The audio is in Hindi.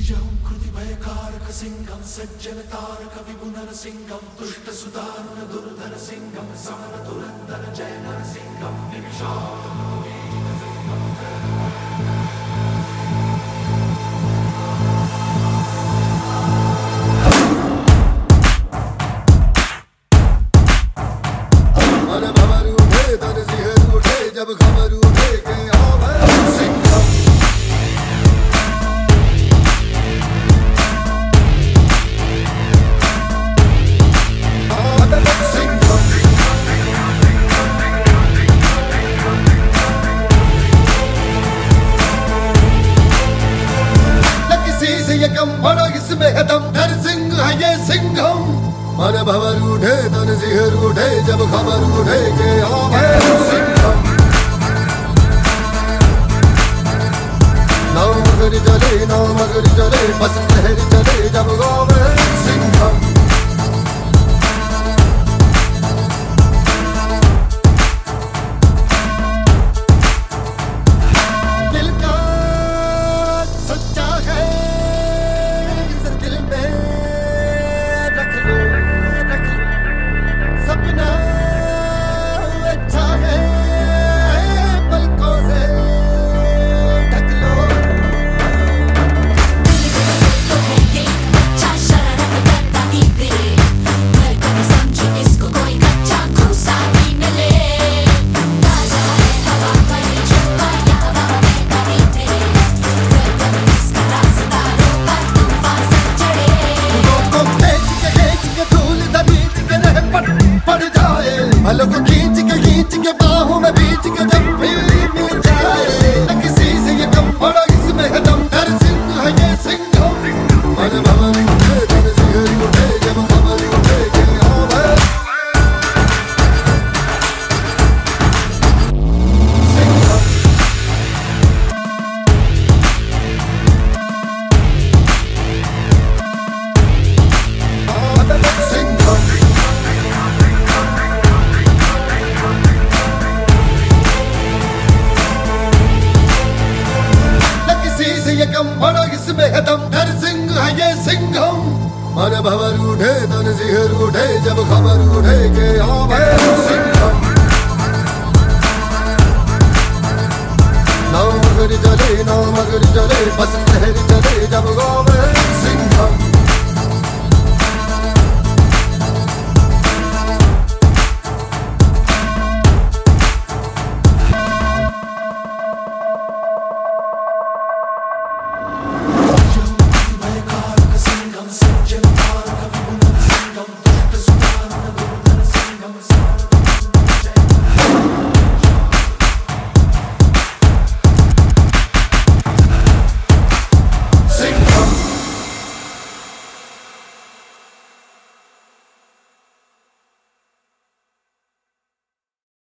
बीजं कृति भयकारक सिंहं सज्जन तारक विपुनर सिंहं दुष्ट सुदारुण दुर्धर सिंहं समर तुरंदर जय नर सिंहं मन भवर उठे तन सिहर उठे जब खबर उठे के आवे सिंघम किसी से ये कम बड़ा इसमें है दम नर सिंह है ये सिंघम मन भवर उठे तन सिहर उठे जब खबर उठे के आवे सिंघम नाव मगर चले बस लहर चले जब गावे सिंघम दिल का सच्चा है इस दिल में रख लो सपना अच्छा है पलकों से ढक लो अच्छा शरारत करता ही फिरे हर कभी समझी इसको कोई कच्चा घुसा ही मिले ताजा है हवा भरी झुम्मा या हवा में कभी फिरे हर कभी इसका रास्ता रोका तूफान से चढ़े को खींच के धूल दबीच के रह पड़ जाए भलों को खींच के बाहों में बीच के जब भी मिल जाए किसी से ये कम बड़ा इसमें है दम नर सिंह है ये सिंघम मन भवन उठे तन सिहर उठे जब खबर उठे के आवे सिंघम सिंघम किसी से ये कम बड़ा इसमें है दम नर सिंह है ये सिंघम मन भवर उठे तन सिहर उठे जब खबर उठे के आवे सिंघम नाव मगर चले बस लहर चले जब